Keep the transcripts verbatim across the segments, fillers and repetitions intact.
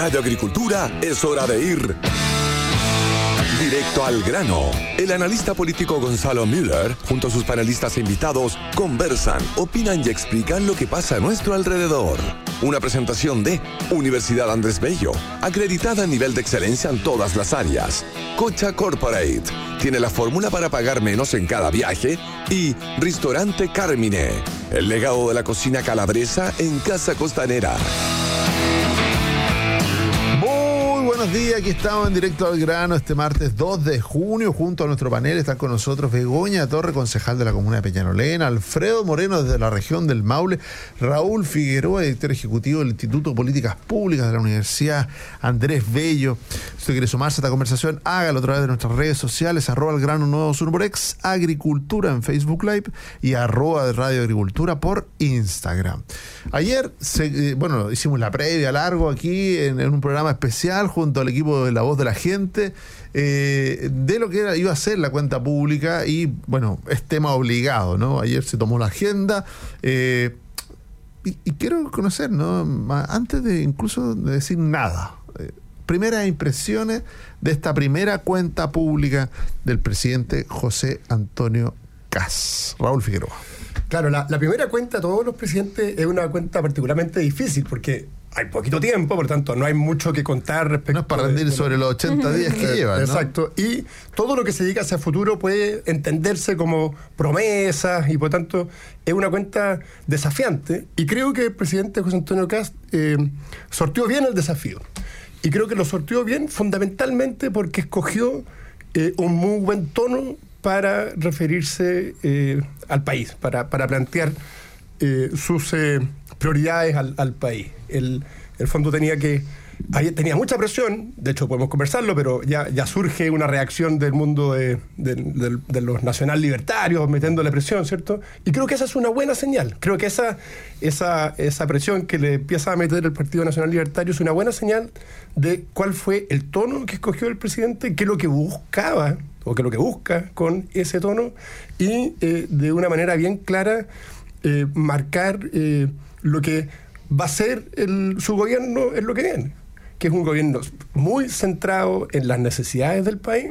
Radio Agricultura es hora de ir directo al grano. El analista político Gonzalo Müller, junto a sus panelistas e invitados, conversan, opinan y explican lo que pasa a nuestro alrededor. Una presentación de Universidad Andrés Bello, acreditada a nivel de excelencia en todas las áreas. Cocha Corporate, tiene la fórmula para pagar menos en cada viaje. Y Ristorante Carmine, el legado de la cocina calabresa en Casa Costanera. Buenos días, aquí estamos en Directo al Grano este martes dos de junio. Junto a nuestro panel están con nosotros Begoña Torre, concejal de la comuna de Peñalolén, Alfredo Moreno desde la región del Maule, Raúl Figueroa, director ejecutivo del Instituto de Políticas Públicas de la Universidad Andrés Bello. Si usted quiere sumarse a esta conversación, hágalo a través de nuestras redes sociales, arroba el grano nueve uno por ex Agricultura en Facebook Live y arroba de Radio Agricultura por Instagram. Ayer, se, eh, bueno, hicimos la previa largo aquí en, en un programa especial junto al equipo de La Voz de la Gente, eh, de lo que era, iba a ser la cuenta pública y, bueno, es tema obligado, ¿no? Ayer se tomó la agenda eh, y, y quiero conocer, ¿no? Antes de incluso de decir nada, eh, primeras impresiones de esta primera cuenta pública del presidente José Antonio Kast. Raúl Figueroa. Claro, la, la primera cuenta de todos los presidentes es una cuenta particularmente difícil porque hay poquito tiempo, por tanto no hay mucho que contar respecto. No es para rendir de, sobre los ochenta días que llevan, ¿no? Exacto. Y todo lo que se diga hacia el futuro puede entenderse como promesas y por tanto es una cuenta desafiante. Y creo que el presidente José Antonio Kast eh, sorteó bien el desafío. Y creo que lo sorteó bien fundamentalmente porque escogió eh, un muy buen tono para referirse eh, al país, para, para plantear eh, sus eh, prioridades al, al país. El, el fondo tenía que ahí tenía mucha presión, de hecho podemos conversarlo, pero ya, ya surge una reacción del mundo de, de, de, de los nacional libertarios metiéndole presión, ¿cierto? Y creo que esa es una buena señal. Creo que esa, esa, esa presión que le empieza a meter el Partido Nacional Libertario es una buena señal de cuál fue el tono que escogió el presidente, qué es lo que buscaba o que lo que busca con ese tono y eh, de una manera bien clara eh, marcar eh, lo que va a ser el, su gobierno en lo que viene, que es un gobierno muy centrado en las necesidades del país,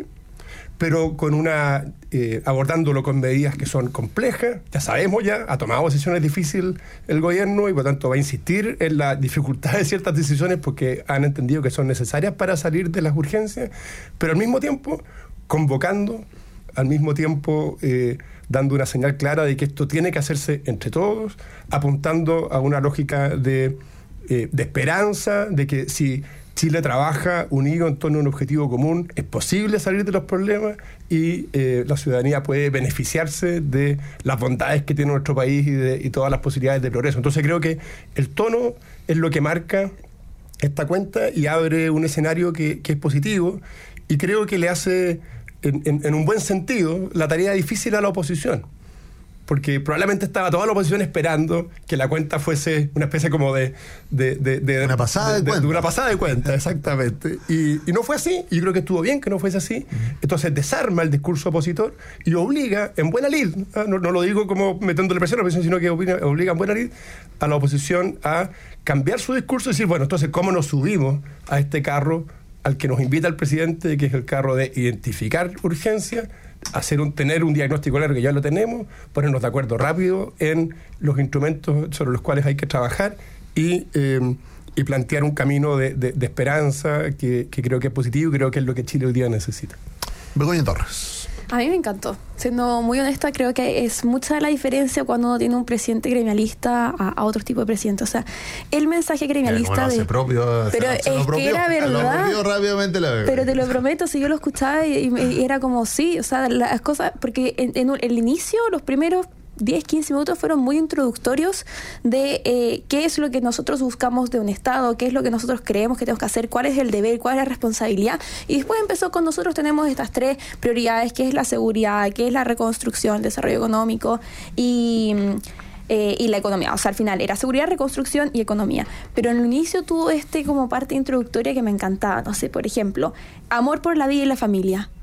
pero con una eh, abordándolo con medidas que son complejas. Ya sabemos ya, ha tomado decisiones difíciles el gobierno y por tanto va a insistir en la dificultad de ciertas decisiones porque han entendido que son necesarias para salir de las urgencias, pero al mismo tiempo convocando, al mismo tiempo eh, dando una señal clara de que esto tiene que hacerse entre todos, apuntando a una lógica de, eh, de esperanza, de que si Chile trabaja unido en torno a un objetivo común, es posible salir de los problemas y eh, la ciudadanía puede beneficiarse de las bondades que tiene nuestro país y, de, y todas las posibilidades de progreso. Entonces creo que el tono es lo que marca esta cuenta y abre un escenario que, que es positivo y creo que le hace En, en, en un buen sentido, la tarea difícil a la oposición, porque probablemente estaba toda la oposición esperando que la cuenta fuese una especie como de... de, de, de una pasada de, de, de cuenta. De una pasada de cuenta, exactamente. Y, y no fue así, y yo creo que estuvo bien que no fuese así. Entonces desarma el discurso opositor y obliga, en buena lid, no, no lo digo como metiéndole presión a la oposición, sino que obliga, obliga en buena lid a la oposición a cambiar su discurso y decir, bueno, entonces, ¿cómo nos subimos a este carro al que nos invita el presidente, que es el carro de identificar urgencia, hacer un, tener un diagnóstico claro que ya lo tenemos, ponernos de acuerdo rápido en los instrumentos sobre los cuales hay que trabajar y, eh, y plantear un camino de, de, de esperanza que, que creo que es positivo y creo que es lo que Chile hoy día necesita. Begoña Torres. A mí me encantó. Siendo muy honesta, creo que es mucha la diferencia cuando uno tiene un presidente gremialista a, a otro tipo de presidente. O sea, el mensaje gremialista bueno, de... propio, pero se, es se que era verdad. Lo rápidamente la pero te lo prometo, si yo lo escuchaba y, y era como sí, o sea, las cosas... Porque en, en el inicio, los primeros diez, quince minutos fueron muy introductorios de eh, qué es lo que nosotros buscamos de un Estado, qué es lo que nosotros creemos que tenemos que hacer, cuál es el deber, cuál es la responsabilidad. Y después empezó con nosotros tenemos estas tres prioridades, que es la seguridad, que es la reconstrucción, el desarrollo económico y... Eh, y la economía, o sea, al final era seguridad, reconstrucción y economía, pero en el inicio tuvo este como parte introductoria que me encantaba, no sé, por ejemplo, amor por la vida y la familia.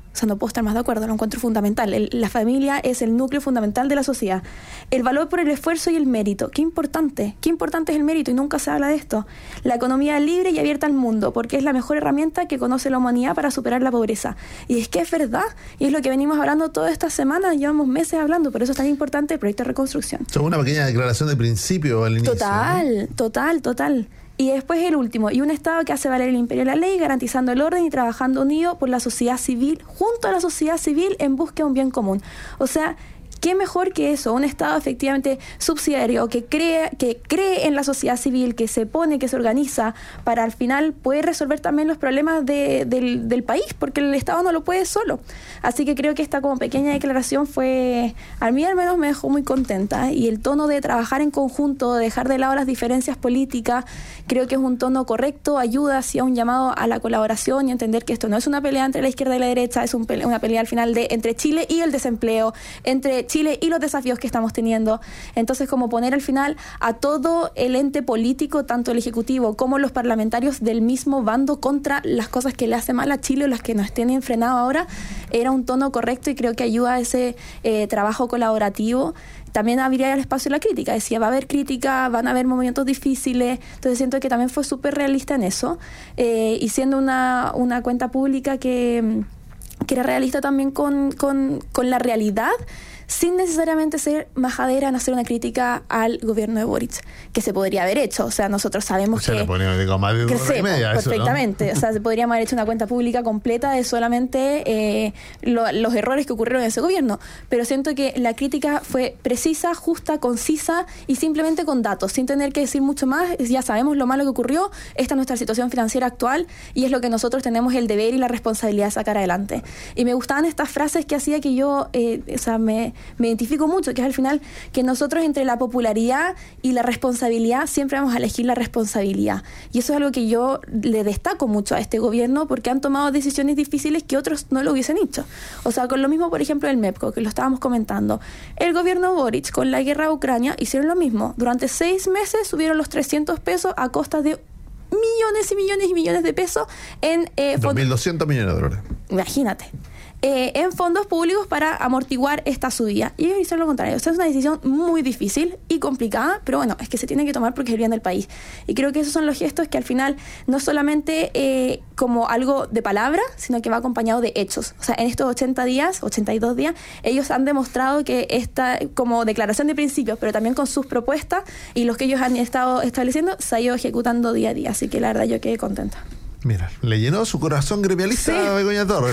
O sea, no puedo estar más de acuerdo, lo encuentro fundamental. El, la familia es el núcleo fundamental de la sociedad. El valor por el esfuerzo y el mérito. Qué importante, qué importante es el mérito y nunca se habla de esto. La economía libre y abierta al mundo, porque es la mejor herramienta que conoce la humanidad para superar la pobreza. Y es que es verdad, y es lo que venimos hablando todas estas semanas, llevamos meses hablando, por eso es tan importante el proyecto de reconstrucción. Es una pequeña declaración de principio al inicio. Total, ¿no? total, total. Y después el último, y un Estado que hace valer el imperio de la ley, garantizando el orden y trabajando unido por la sociedad civil, junto a la sociedad civil en busca de un bien común. O sea, ¿qué mejor que eso? Un Estado efectivamente subsidiario que cree, que cree en la sociedad civil, que se pone, que se organiza para al final poder resolver también los problemas de, del, del país, porque el Estado no lo puede solo. Así que creo que esta como pequeña declaración fue, a mí al menos me dejó muy contenta, y el tono de trabajar en conjunto, de dejar de lado las diferencias políticas, creo que es un tono correcto, ayuda hacia un llamado a la colaboración y entender que esto no es una pelea entre la izquierda y la derecha, es un pelea, una pelea al final de entre Chile y el desempleo, entre Chile y los desafíos que estamos teniendo. Entonces, como poner al final a todo el ente político, tanto el ejecutivo como los parlamentarios del mismo bando, contra las cosas que le hace mal a Chile o las que nos tienen frenado ahora, era un tono correcto y creo que ayuda a ese eh, trabajo colaborativo. También habría el espacio de la crítica, decía, va a haber crítica, van a haber momentos difíciles, entonces siento que también fue súper realista en eso, eh, y siendo una, una cuenta pública que, que era realista también con, con, con la realidad, sin necesariamente ser majadera en hacer una crítica al gobierno de Boric, que se podría haber hecho. O sea, nosotros sabemos o sea, que... le ponemos, digo, más de una hora y media, perfectamente. Eso, ¿no? O sea, se podríamos haber hecho una cuenta pública completa de solamente eh, lo, los errores que ocurrieron en ese gobierno. Pero siento que la crítica fue precisa, justa, concisa y simplemente con datos, sin tener que decir mucho más. Ya sabemos lo malo que ocurrió, esta es nuestra situación financiera actual y es lo que nosotros tenemos el deber y la responsabilidad de sacar adelante. Y me gustaban estas frases que hacía que yo, eh, o sea, me... me identifico mucho, que es al final que nosotros entre la popularidad y la responsabilidad siempre vamos a elegir la responsabilidad, y eso es algo que yo le destaco mucho a este gobierno, porque han tomado decisiones difíciles que otros no lo hubiesen hecho. O sea, con lo mismo, por ejemplo, el MEPCO, que lo estábamos comentando, el gobierno Boric con la guerra a Ucrania hicieron lo mismo, durante seis meses subieron los trescientos pesos a costa de millones y millones y millones de pesos en eh, dos mil doscientos millones de dólares. Imagínate. Eh, en fondos públicos para amortiguar esta subida. Y ellos hicieron lo contrario. O sea, es una decisión muy difícil y complicada, pero bueno, es que se tiene que tomar porque es el bien del país. Y creo que esos son los gestos que al final no solamente eh, como algo de palabra, sino que va acompañado de hechos. O sea, en estos ochenta días, ochenta y dos días, ellos han demostrado que esta, como declaración de principios, pero también con sus propuestas y los que ellos han estado estableciendo, se ha ido ejecutando día a día. Así que la verdad yo quedé contenta. Mira, le llenó su corazón gremialista a sí. Begoña Torres.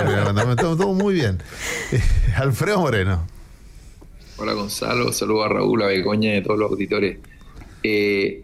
Todo muy bien. Eh, Alfredo Moreno. Hola Gonzalo, saludos a Raúl, a Begoña y a todos los auditores. Eh,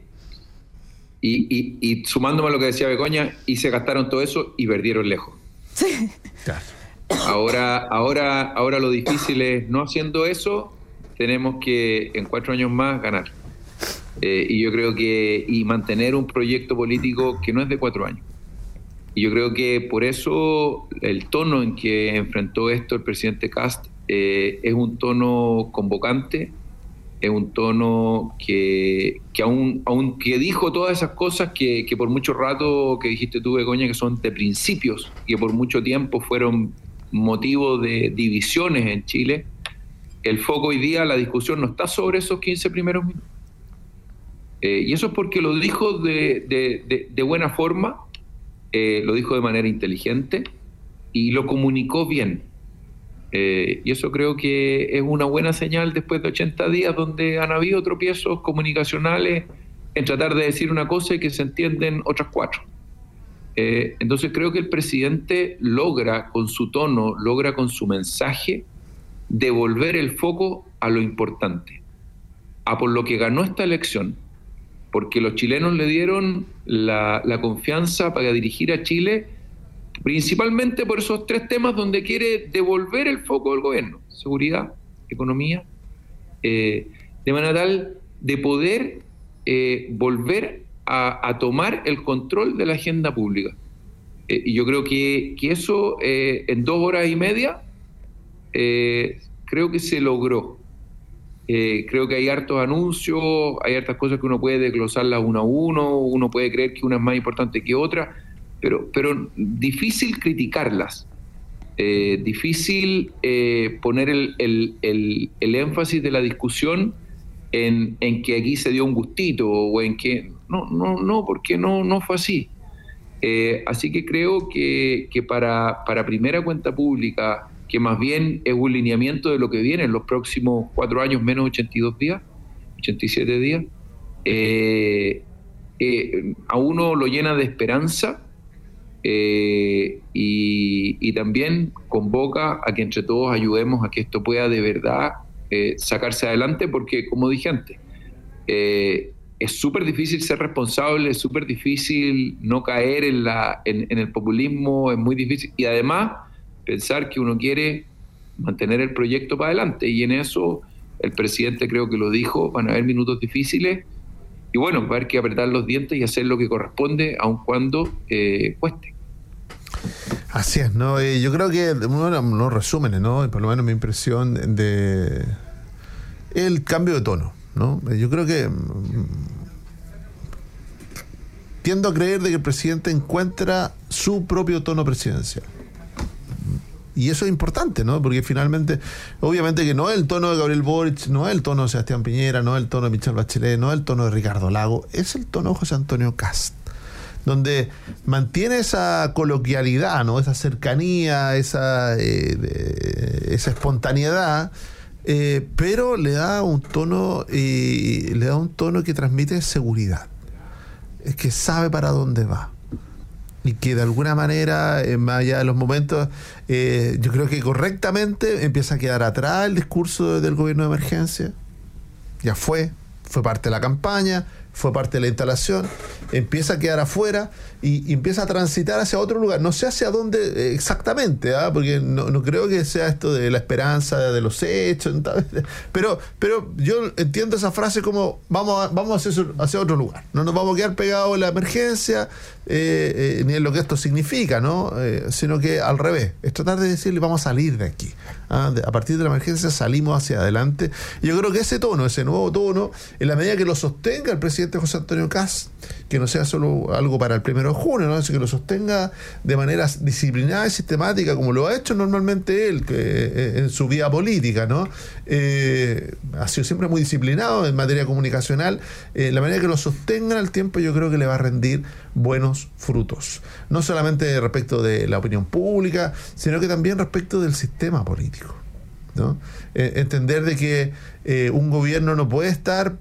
y, y, y sumándome a lo que decía Begoña, y se gastaron todo eso y perdieron lejos. Sí. Claro. Ahora, ahora, ahora lo difícil es, no haciendo eso, tenemos que en cuatro años más ganar. Eh, y yo creo que, y mantener un proyecto político que no es de cuatro años. Y yo creo que por eso el tono en que enfrentó esto el presidente Kast eh, es un tono convocante, es un tono que, que aún, aún que dijo todas esas cosas que, que por mucho rato, que dijiste tú, Begoña, que son de principios, que por mucho tiempo fueron motivo de divisiones en Chile. El foco hoy día, la discusión no está sobre esos quince primeros minutos. Eh, y eso es porque lo dijo de, de, de, de buena forma, eh, lo dijo de manera inteligente y lo comunicó bien. Eh, y eso creo que es una buena señal después de ochenta días donde han habido tropiezos comunicacionales en tratar de decir una cosa y que se entienden otras cuatro. Eh, entonces creo que el presidente logra con su tono, logra con su mensaje devolver el foco a lo importante, a por lo que ganó esta elección. Porque los chilenos le dieron la, la confianza para dirigir a Chile, principalmente por esos tres temas donde quiere devolver el foco del gobierno: seguridad, economía, eh, de manera tal de poder eh, volver a, a tomar el control de la agenda pública. Eh, y yo creo que, que eso eh, en dos horas y media eh, creo que se logró. Eh, creo que hay hartos anuncios, hay hartas cosas que uno puede desglosarlas uno a uno, uno puede creer que una es más importante que otra, pero, pero difícil criticarlas. Eh, difícil eh, poner el, el, el, el énfasis de la discusión en, en que aquí se dio un gustito o en que no, no, no, porque no, no fue así. Eh, así que creo que, que para, para primera cuenta pública, que más bien es un lineamiento de lo que viene en los próximos cuatro años, menos ochenta y dos días, ochenta y siete días, eh, eh, a uno lo llena de esperanza eh, y, y también convoca a que entre todos ayudemos a que esto pueda de verdad eh, sacarse adelante, porque como dije antes, eh, es súper difícil ser responsable, es súper difícil no caer en, la, en, en el populismo, es muy difícil. Y además, pensar que uno quiere mantener el proyecto para adelante. Y en eso, el presidente creo que lo dijo, van a haber minutos difíciles. Y bueno, va a haber que apretar los dientes y hacer lo que corresponde, aun cuando eh, cueste. Así es, ¿no? Eh, yo creo que uno de los resúmenes, ¿no? Por lo menos mi impresión de el cambio de tono, ¿no? Yo creo que tiendo a creer de que el presidente encuentra su propio tono presidencial. Y eso es importante, ¿no? Porque finalmente, obviamente que no es el tono de Gabriel Boric, no es el tono de Sebastián Piñera, no es el tono de Michelle Bachelet, no es el tono de Ricardo Lago, es el tono de José Antonio Kast, donde mantiene esa coloquialidad, ¿no? Esa cercanía, esa, eh, de, esa espontaneidad, Eh, pero le da un tono eh, le da un tono que transmite seguridad, es que sabe para dónde va y que de alguna manera, eh, más allá de los momentos, eh, yo creo que correctamente empieza a quedar atrás el discurso del gobierno de emergencia. Ya fue, fue parte de la campaña, fue parte de la instalación, empieza a quedar afuera y, y empieza a transitar hacia otro lugar. No sé hacia dónde eh, exactamente, ¿eh? Porque no, no creo que sea esto de la esperanza de los hechos, pero pero yo entiendo esa frase como vamos a, vamos hacia, hacia otro lugar. No nos vamos a quedar pegados en la emergencia, eh, eh, ni en lo que esto significa, ¿no? Eh, sino que al revés, es tratar de decirle vamos a salir de aquí. ¿Ah? De, a partir de la emergencia salimos hacia adelante. Y yo creo que ese tono, ese nuevo tono, en la medida que lo sostenga el presidente José Antonio Kast, que no sea solo algo para el primero de junio, ¿no? Sino que lo sostenga de manera disciplinada y sistemática, como lo ha hecho normalmente él que, eh, en su vida política, ¿no? Eh, ha sido siempre muy disciplinado en materia comunicacional. Eh, la manera que lo sostenga en el tiempo, yo creo que le va a rendir buenos frutos. No solamente respecto de la opinión pública, sino que también respecto del sistema político, ¿no? Eh, entender de que eh, un gobierno no puede estar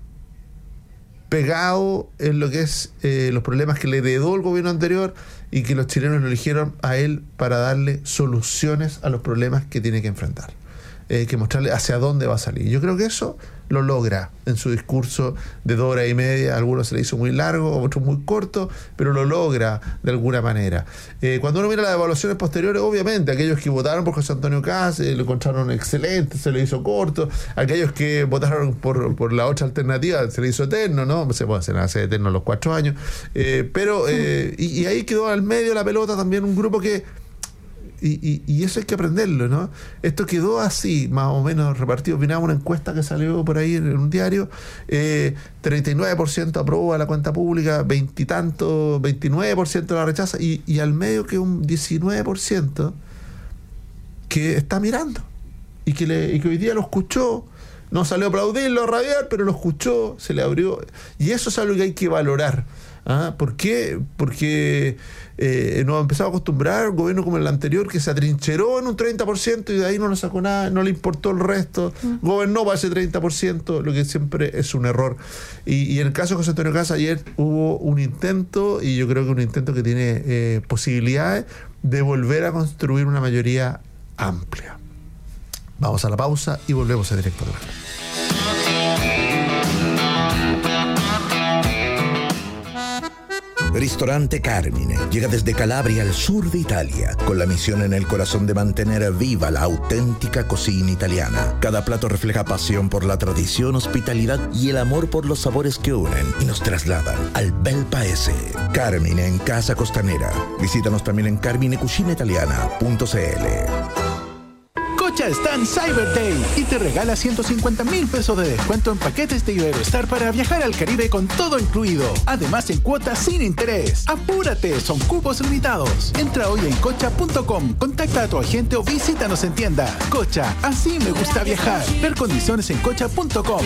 pegado en lo que es eh, los problemas que le heredó el gobierno anterior y que los chilenos lo eligieron a él para darle soluciones a los problemas que tiene que enfrentar. Eh, que mostrarle hacia dónde va a salir. Yo creo que eso lo logra en su discurso de dos horas y media. A algunos se le hizo muy largo, a otros muy corto, pero lo logra de alguna manera. Eh, cuando uno mira las evaluaciones posteriores, obviamente, aquellos que votaron por José Antonio Kast eh, lo encontraron excelente, se le hizo corto. Aquellos que votaron por, por la otra alternativa, se le hizo eterno, ¿no? Se puede hacer, hacer eterno los cuatro años. Eh, pero, eh, y, y ahí quedó al medio de la pelota también un grupo que Y, y, y eso hay que aprenderlo, ¿no? Esto quedó así, más o menos repartido. Opinaba una encuesta que salió por ahí en un diario, eh, treinta y nueve por ciento aprueba la cuenta pública, veintitantos, veintinueve por ciento la rechaza, y, y al medio que un diecinueve por ciento que está mirando y que, le, y que hoy día lo escuchó. No salió a aplaudirlo, a rabiar, pero lo escuchó, se le abrió. Y eso es algo que hay que valorar. ¿Ah? ¿Por qué? Porque eh, nos empezamos a acostumbrar a un gobierno como el anterior que se atrincheró en un treinta por ciento y de ahí no le sacó nada, no le importó el resto, mm. gobernó para ese treinta por ciento, lo que siempre es un error. Y, y en el caso de José Antonio Kast, ayer hubo un intento, y yo creo que un intento que tiene eh, posibilidades de volver a construir una mayoría amplia. Vamos a la pausa y volvemos a Directo al Grano. Ristorante Carmine llega desde Calabria al sur de Italia, con la misión en el corazón de mantener viva la auténtica cocina italiana. Cada plato refleja pasión por la tradición, hospitalidad y el amor por los sabores que unen y nos trasladan al bel paese. Carmine en Casa Costanera. Visítanos también en carmine cucina italiana punto c l. Cocha está en Cyber Day y te regala ciento cincuenta mil pesos de descuento en paquetes de Iberostar para viajar al Caribe con todo incluido. Además en cuotas sin interés. ¡Apúrate! Son cupos limitados. Entra hoy en cocha punto com, contacta a tu agente o visítanos en tienda. Cocha, así me gusta viajar. Ver condiciones en cocha punto com.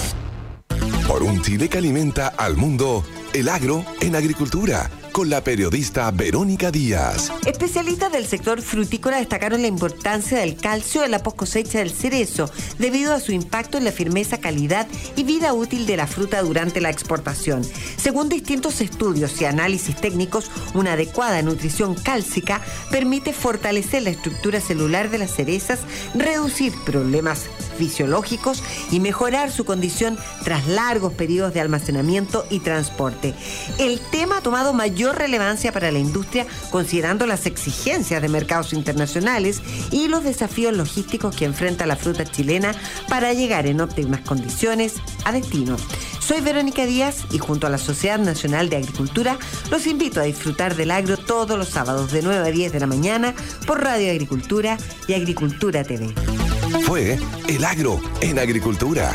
Por un Chile que alimenta al mundo, el agro en agricultura, con la periodista Verónica Díaz. Especialistas del sector frutícola destacaron la importancia del calcio en la post-cosecha del cerezo, debido a su impacto en la firmeza, calidad y vida útil de la fruta durante la exportación. Según distintos estudios y análisis técnicos, una adecuada nutrición cálcica permite fortalecer la estructura celular de las cerezas, reducir problemas fisiológicos y mejorar su condición tras largos periodos de almacenamiento y transporte. El tema ha tomado mayor relevancia para la industria, considerando las exigencias de mercados internacionales y los desafíos logísticos que enfrenta la fruta chilena para llegar en óptimas condiciones a destino. Soy Verónica Díaz y junto a la Sociedad Nacional de Agricultura los invito a disfrutar del agro todos los sábados de nueve a diez de la mañana por Radio Agricultura y Agricultura T V. Fue El Agro en Agricultura.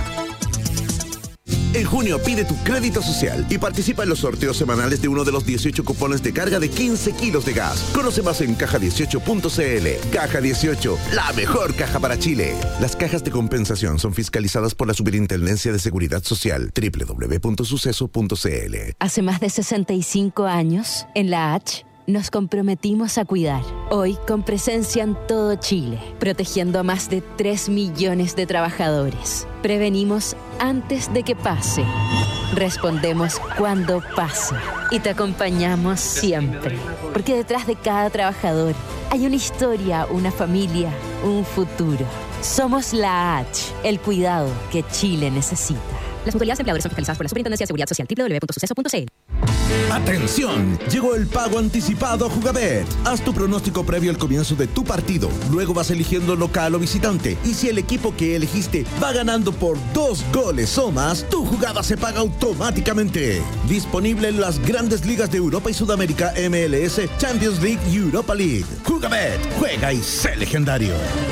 En junio pide tu crédito social y participa en los sorteos semanales de uno de los dieciocho cupones de carga de quince kilos de gas. Conoce más en caja dieciocho punto c l. Caja dieciocho, la mejor caja para Chile. Las cajas de compensación son fiscalizadas por la Superintendencia de Seguridad Social. doble u doble u doble u punto suceso punto c l. Hace más de sesenta y cinco años, en la H, nos comprometimos a cuidar, hoy con presencia en todo Chile, protegiendo a más de tres millones de trabajadores. Prevenimos antes de que pase, respondemos cuando pase y te acompañamos siempre, porque detrás de cada trabajador hay una historia, una familia, un futuro. Somos la H, el cuidado que Chile necesita. Las mutualidades empleadores son fiscalizadas por la Superintendencia de Seguridad Social. doble u doble u doble u punto suceso punto c l. ¡Atención! Llegó el pago anticipado Jugabet. Haz tu pronóstico previo al comienzo de tu partido. Luego vas eligiendo local o visitante. Y si el equipo que elegiste va ganando por dos goles o más, tu jugada se paga automáticamente. Disponible en las grandes ligas de Europa y Sudamérica, M L S, Champions League y Europa League. Jugabet, juega y sé legendario.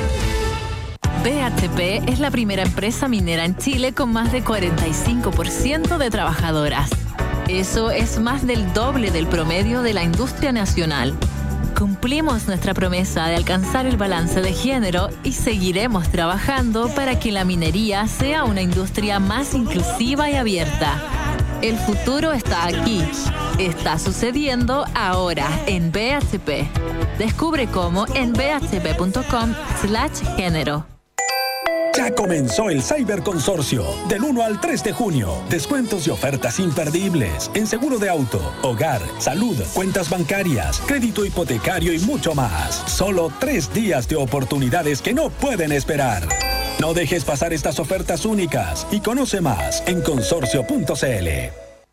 B H P es la primera empresa minera en Chile con más de cuarenta y cinco por ciento de trabajadoras. Eso es más del doble del promedio de la industria nacional. Cumplimos nuestra promesa de alcanzar el balance de género y seguiremos trabajando para que la minería sea una industria más inclusiva y abierta. El futuro está aquí. Está sucediendo ahora en B H P. Descubre cómo en b h p punto com slash género. Ya comenzó el Cyber Consorcio, del uno al tres de junio. Descuentos y ofertas imperdibles en seguro de auto, hogar, salud, cuentas bancarias, crédito hipotecario y mucho más. Solo tres días de oportunidades que no pueden esperar. No dejes pasar estas ofertas únicas y conoce más en consorcio punto c l.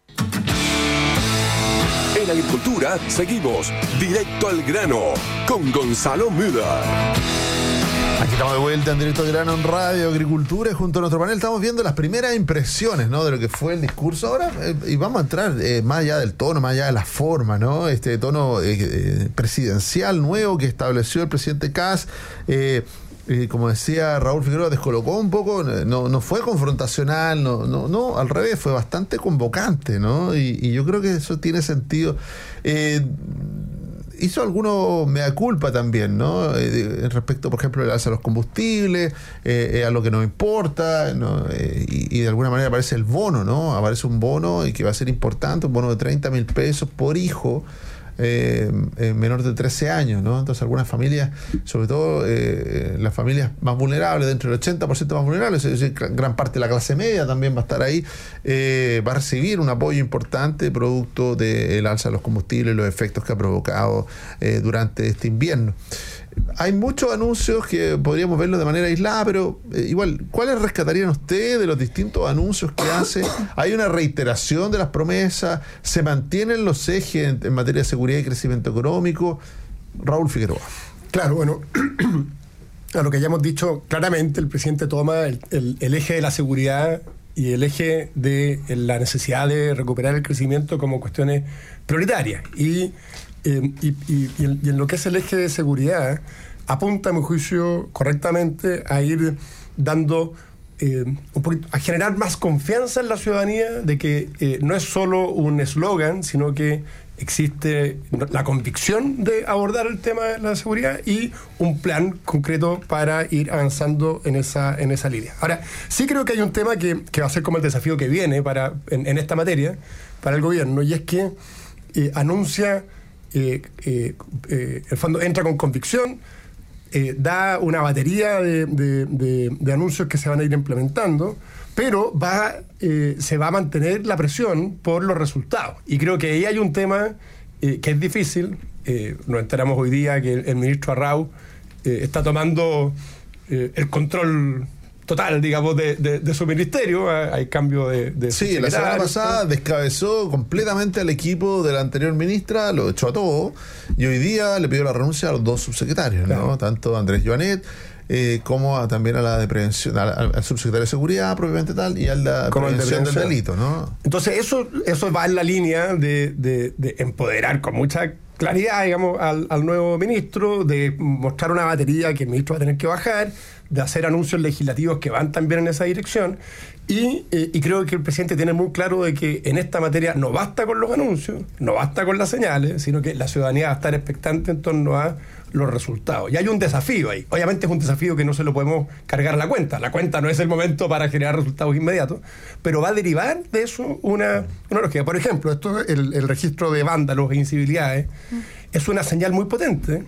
En Agricultura seguimos directo al grano con Gonzalo Müller. Aquí estamos de vuelta en Directo al Grano en Radio Agricultura y junto a nuestro panel estamos viendo las primeras impresiones, ¿no?, de lo que fue el discurso ahora, eh, y vamos a entrar eh, más allá del tono, más allá de la forma, ¿no? Este tono eh, eh, presidencial nuevo que estableció el presidente Kast, eh, eh, como decía Raúl Figueroa, descolocó un poco, no, no fue confrontacional, no, no, no, al revés, fue bastante convocante, ¿no? Y, y yo creo que eso tiene sentido. Eh, Hizo alguno mea culpa también, ¿no? Eh, respecto, por ejemplo, al alza de los combustibles, eh, a lo que nos importa, ¿no? Eh, y, y de alguna manera aparece el bono, ¿no? Aparece un bono y que va a ser importante, un bono de treinta mil pesos por hijo eh, eh, menor de trece años, ¿no? Entonces algunas familias, sobre todo eh, las familias más vulnerables, dentro del ochenta por ciento más vulnerables, es decir, gran parte de la clase media también va a estar ahí, eh, va a recibir un apoyo importante producto del alza de los combustibles y los efectos que ha provocado eh, durante este invierno. Hay muchos anuncios que podríamos verlos de manera aislada, pero eh, igual, ¿cuáles rescatarían ustedes de los distintos anuncios que hace? ¿Hay una reiteración de las promesas? ¿Se mantienen los ejes en, en materia de seguridad y crecimiento económico? Raúl Figueroa. Claro, bueno, a lo que ya hemos dicho claramente, el presidente toma el, el, el eje de la seguridad y el eje de la necesidad de recuperar el crecimiento como cuestiones prioritarias. Y, eh, y, y, y, en, y en lo que es el eje de seguridad, apunta, a mi juicio, correctamente a ir dando eh, un poquito, a generar más confianza en la ciudadanía de que eh, no es solo un eslogan, sino que existe la convicción de abordar el tema de la seguridad y un plan concreto para ir avanzando en esa en esa línea. Ahora, sí creo que hay un tema que, que va a ser como el desafío que viene para en, en esta materia para el gobierno, y es que eh, anuncia, eh, eh, eh, el fondo entra con convicción, eh, da una batería de, de, de, de anuncios que se van a ir implementando, pero va eh, se va a mantener la presión por los resultados. Y creo que ahí hay un tema eh, que es difícil. Eh, nos enteramos hoy día que el, el ministro Arrau eh, está tomando eh, el control total, digamos, de, de, de su ministerio. Hay cambio de, de Sí, la semana pasada descabezó completamente al equipo de la anterior ministra, lo echó a todo, y hoy día le pidió la renuncia a los dos subsecretarios, claro, ¿no? Tanto a Andrés Joanet Eh, como a, también a la de prevención, al, al subsecretario de Seguridad propiamente tal, y a la como prevención del delito, ¿no? Entonces eso eso va en la línea de, de, de empoderar con mucha claridad, digamos, al, al nuevo ministro, de mostrar una batería que el ministro va a tener que bajar, de hacer anuncios legislativos que van también en esa dirección. Y, eh, y creo que el presidente tiene muy claro de que en esta materia no basta con los anuncios, no basta con las señales, sino que la ciudadanía va a estar expectante en torno a los resultados. Y hay un desafío ahí. Obviamente es un desafío que no se lo podemos cargar a la cuenta. La cuenta no es el momento para generar resultados inmediatos, pero va a derivar de eso una, una lógica. Por ejemplo, esto, el, el registro de vándalos e incivilidades mm. es una señal muy potente,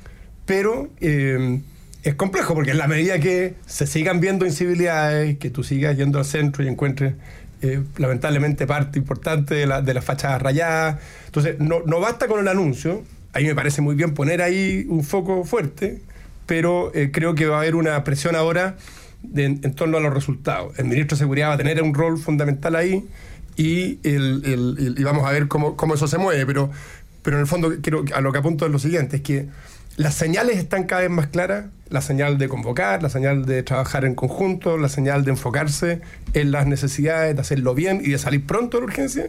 pero eh, es complejo, porque en la medida que se sigan viendo incivilidades, que tú sigas yendo al centro y encuentres eh, lamentablemente parte importante de, la, de las fachadas rayadas, entonces no, no basta con el anuncio. A mí me parece muy bien poner ahí un foco fuerte, pero eh, creo que va a haber una presión ahora de, en, en torno a los resultados. El ministro de Seguridad va a tener un rol fundamental ahí, y, el, el, el, y vamos a ver cómo, cómo eso se mueve, pero, pero en el fondo quiero, a lo que apunto es lo siguiente, es que las señales están cada vez más claras, la señal de convocar, la señal de trabajar en conjunto, la señal de enfocarse en las necesidades, de hacerlo bien y de salir pronto de la urgencia,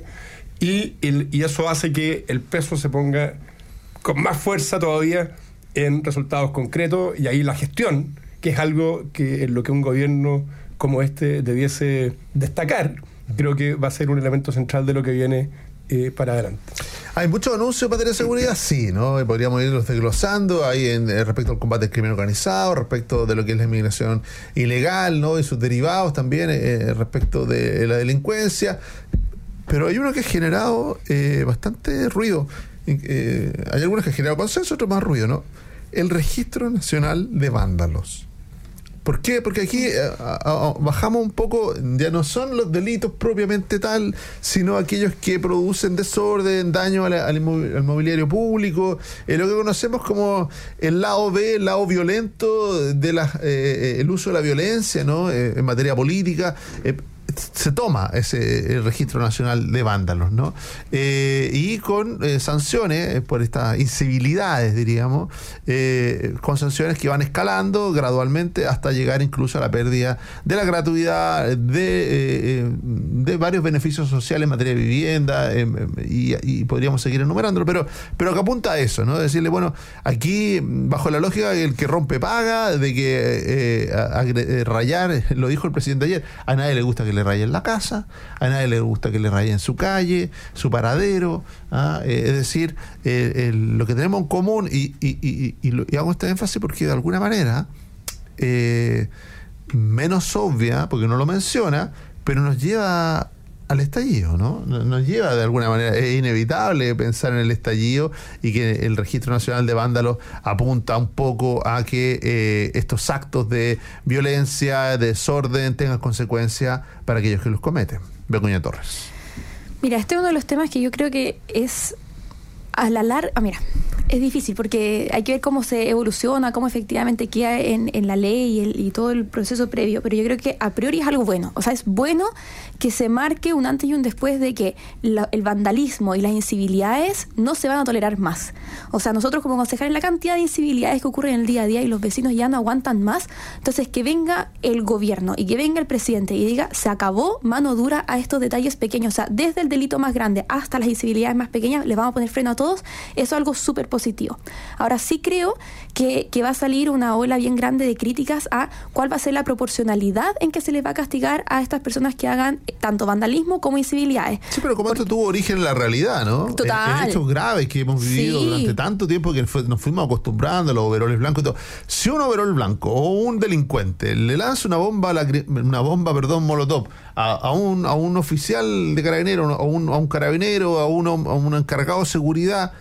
y, el, y eso hace que el peso se ponga con más fuerza todavía en resultados concretos, y ahí la gestión, que es algo que en lo que un gobierno como este debiese destacar, creo que va a ser un elemento central de lo que viene eh, para adelante. Hay muchos anuncios en materia de seguridad, sí, ¿no? Y podríamos irlos desglosando ahí en, en respecto al combate al crimen organizado, respecto de lo que es la inmigración ilegal, ¿no? Y sus derivados también, eh, respecto de la delincuencia. Pero hay uno que ha generado eh, bastante ruido. Eh, hay algunos que han generado consenso, otros más ruido, ¿no? El Registro Nacional de Vándalos. ¿Por qué? Porque aquí eh, a, a, bajamos un poco, ya no son los delitos propiamente tal, sino aquellos que producen desorden, daño al, al, al mobiliario público, eh, lo que conocemos como el lado B, el lado violento de la, eh, el uso de la violencia, ¿no? Eh, en materia política. Eh, se toma ese el Registro Nacional de Vándalos, ¿no? Eh, y con eh, sanciones eh, por estas incivilidades, diríamos, eh, con sanciones que van escalando gradualmente hasta llegar incluso a la pérdida de la gratuidad de, eh, de varios beneficios sociales en materia de vivienda, eh, y, y podríamos seguir enumerándolo, pero, pero que apunta a eso, ¿no? Decirle, bueno, aquí, bajo la lógica de que el que rompe paga, de que eh, agre- rayar, lo dijo el presidente ayer, a nadie le gusta que le rayen la casa, a nadie le gusta que le rayen su calle, su paradero, ¿ah? eh, es decir, eh, el, lo que tenemos en común, y, y, y, y, lo, y hago este énfasis porque de alguna manera eh, menos obvia, porque no lo menciona, pero nos lleva al estallido, ¿no? Nos lleva de alguna manera, es inevitable pensar en el estallido, y que el Registro Nacional de Vándalos apunta un poco a que eh, estos actos de violencia, de desorden, tengan consecuencias para aquellos que los cometen. Begoña Torres. Mira, este es uno de los temas que yo creo que es a la larga, ah, mira, es difícil porque hay que ver cómo se evoluciona, cómo efectivamente queda en, en la ley y, el, y todo el proceso previo, pero yo creo que a priori es algo bueno. O sea, es bueno que se marque un antes y un después de que la, el vandalismo y las incivilidades no se van a tolerar más. O sea, nosotros como concejales, la cantidad de incivilidades que ocurren en el día a día y los vecinos ya no aguantan más, entonces que venga el gobierno y que venga el presidente y diga, se acabó, mano dura a estos detalles pequeños. O sea, desde el delito más grande hasta las incivilidades más pequeñas, le vamos a poner freno a todos. Eso es algo súper positivo. positivo. Ahora sí creo que, que va a salir una ola bien grande de críticas a cuál va a ser la proporcionalidad en que se les va a castigar a estas personas que hagan tanto vandalismo como incivilidades. Sí, pero como esto tuvo origen en la realidad, ¿no? Total. En, en hechos graves que hemos vivido Sí. durante tanto tiempo que fue, nos fuimos acostumbrando a los overoles blancos y todo. Si un overol blanco o un delincuente le lanza una bomba, lacri- una bomba, perdón, molotov a, a un a un oficial de carabinero, a un, a un carabinero, a, uno, a un encargado de seguridad,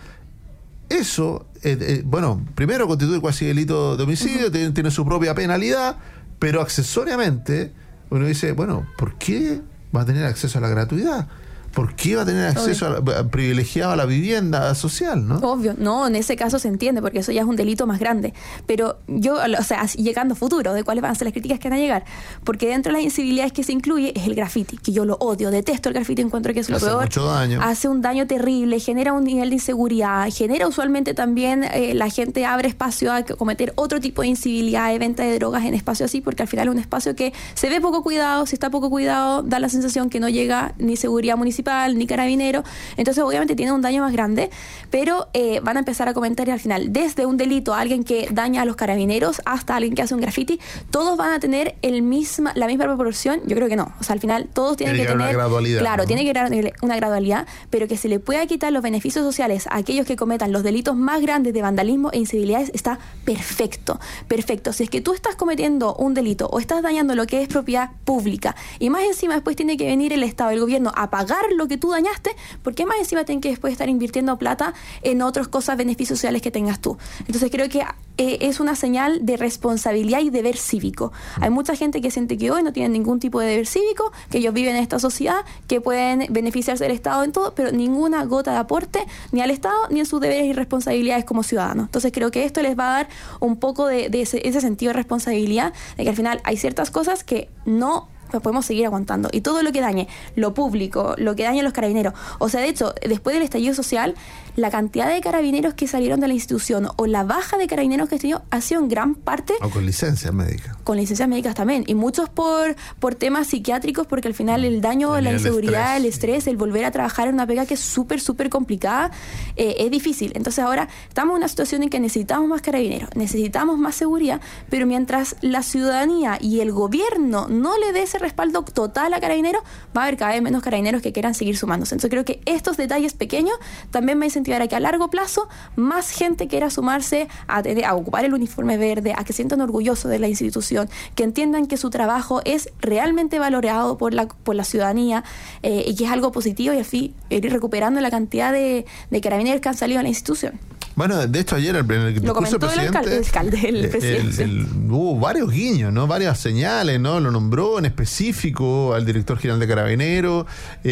eso, eh, eh, bueno, primero constituye cuasi delito de homicidio, uh-huh. tiene, tiene su propia penalidad, pero accesoriamente uno dice, bueno, ¿por qué va a tener acceso a la gratuidad? ¿Por qué va a tener acceso a la, a, privilegiado a la vivienda social, no? Obvio, no, en ese caso se entiende, porque eso ya es un delito más grande. Pero yo, o sea, llegando a futuro, de cuáles van a ser las críticas que van a llegar, porque dentro de las incivilidades que se incluye es el graffiti, que yo lo odio, detesto el graffiti, encuentro que es lo hace peor. Mucho daño. Hace un daño terrible, genera un nivel de inseguridad, genera usualmente también, eh, la gente abre espacio a cometer otro tipo de incivilidad, de venta de drogas en espacios así, porque al final es un espacio que se ve poco cuidado, si está poco cuidado, da la sensación que no llega ni seguridad municipal, ni carabinero, entonces obviamente tiene un daño más grande, pero eh, van a empezar a comentar y al final, desde un delito a alguien que daña a los carabineros hasta alguien que hace un graffiti, todos van a tener el misma, la misma proporción. Yo creo que no, o sea, al final todos tienen tiene que, que tener una gradualidad, claro, ¿no? tiene que haber una gradualidad, pero que se le pueda quitar los beneficios sociales a aquellos que cometan los delitos más grandes de vandalismo e incivilidades está perfecto, perfecto. Si es que tú estás cometiendo un delito o estás dañando lo que es propiedad pública y más encima después tiene que venir el Estado, el gobierno a pagar lo que tú dañaste, porque más encima tienen que después estar invirtiendo plata en otras cosas, beneficios sociales que tengas tú. Entonces creo que eh, es una señal de responsabilidad y deber cívico. Hay mucha gente que siente que hoy no tienen ningún tipo de deber cívico, que ellos viven en esta sociedad, que pueden beneficiarse del Estado en todo, pero ninguna gota de aporte ni al Estado ni en sus deberes y responsabilidades como ciudadanos. Entonces creo que esto les va a dar un poco de, de ese, ese sentido de responsabilidad, de que al final hay ciertas cosas que no podemos seguir aguantando. Y todo lo que dañe lo público, lo que dañe a los carabineros. O sea, de hecho, después del estallido social, la cantidad de carabineros que salieron de la institución o la baja de carabineros que ha tenido ha sido en gran parte... O con licencias médicas. Con licencias médicas también. Y muchos por, por temas psiquiátricos, porque al final el daño, el la inseguridad, estrés, el estrés, el volver a trabajar en una pega que es súper, súper complicada, eh, es difícil. Entonces ahora estamos en una situación en que necesitamos más carabineros, necesitamos más seguridad, pero mientras la ciudadanía y el gobierno no le dé ese respaldo total a carabineros, va a haber cada vez menos carabineros que quieran seguir sumándose. Entonces creo que estos detalles pequeños también van a incentivar a que a largo plazo más gente quiera sumarse a, tener, a ocupar el uniforme verde, a que se sientan orgullosos de la institución, que entiendan que su trabajo es realmente valorado por la, por la ciudadanía, eh, y que es algo positivo, y así ir recuperando la cantidad de, de carabineros que han salido en la institución. Bueno, de hecho ayer en el discurso Lo comentó del presidente, el alcalde, el alcalde, el el, presidente. el, el, hubo varios guiños, ¿no? Varias señales, ¿no? Lo nombró en específico al director general de Carabineros,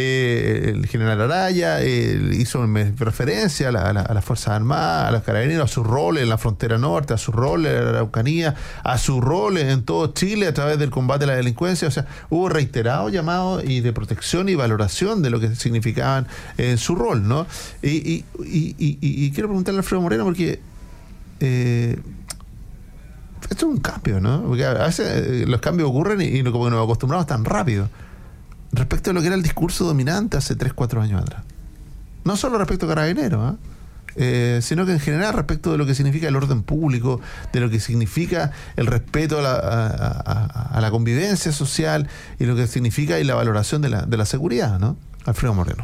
eh, el general Araya, eh, hizo referencia a, la, a, la, a las Fuerzas Armadas, a los Carabineros, a su rol en la frontera norte, a su rol en la Araucanía, a su rol en todo Chile a través del combate a la delincuencia. O sea, hubo reiterados llamados y de protección y valoración de lo que significaban en su rol, ¿no? Y, y, y, y, y quiero preguntarle a Alfredo Moreno, porque eh, esto es un cambio, ¿no? Porque a veces eh, los cambios ocurren y, y como que nos acostumbramos tan rápido respecto a lo que era el discurso dominante hace tres, cuatro años atrás. No solo respecto a Carabineros, ¿eh? Eh, sino que en general respecto de lo que significa el orden público, de lo que significa el respeto a la, a, a, a la convivencia social y lo que significa y la valoración de la, de la seguridad, ¿no? Alfredo Moreno.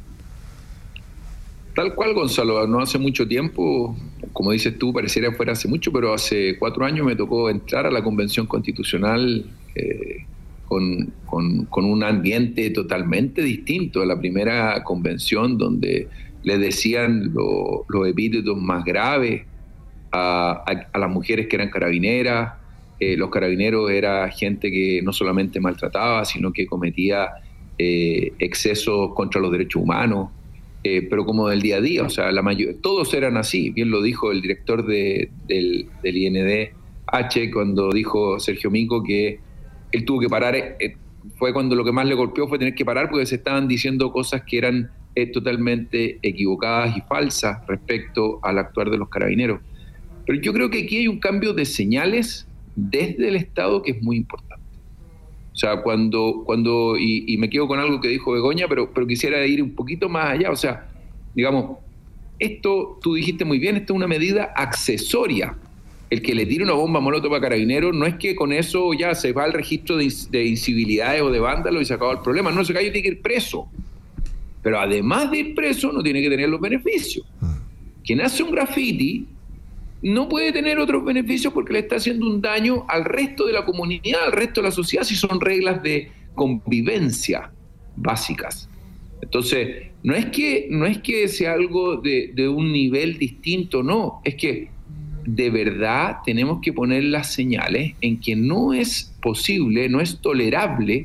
Tal cual, Gonzalo, no hace mucho tiempo, como dices tú, pareciera fuera hace mucho, pero hace cuatro años me tocó entrar a la Convención Constitucional eh, con, con, con un ambiente totalmente distinto a la primera convención, donde le decían lo, los epítetos más graves a, a, a las mujeres que eran carabineras. Eh, los carabineros era gente que no solamente maltrataba, sino que cometía eh, excesos contra los derechos humanos. Eh, pero como del día a día, o sea, la mayor, todos eran así. Bien lo dijo el director de, del, del I N D H cuando dijo Sergio Mico que él tuvo que parar. Eh, fue cuando lo que más le golpeó fue tener que parar porque se estaban diciendo cosas que eran eh, totalmente equivocadas y falsas respecto al actuar de los carabineros. Pero yo creo que aquí hay un cambio de señales desde el Estado que es muy importante. O sea, cuando, cuando y, y me quedo con algo que dijo Begoña, pero, pero quisiera ir un poquito más allá. O sea, digamos, esto, tú dijiste muy bien, esto es una medida accesoria. El que le tire una bomba molotov a Carabineros no es que con eso ya se va al registro de, de incivilidades o de vándalos y se acabó el problema. No, ese gallo tiene que ir preso. Pero además de ir preso, no tiene que tener los beneficios. Quien hace un graffiti no puede tener otros beneficios porque le está haciendo un daño al resto de la comunidad, al resto de la sociedad, si son reglas de convivencia básicas. Entonces, no es que, no es que sea algo de, de un nivel distinto, no, es que de verdad tenemos que poner las señales en que no es posible, no es tolerable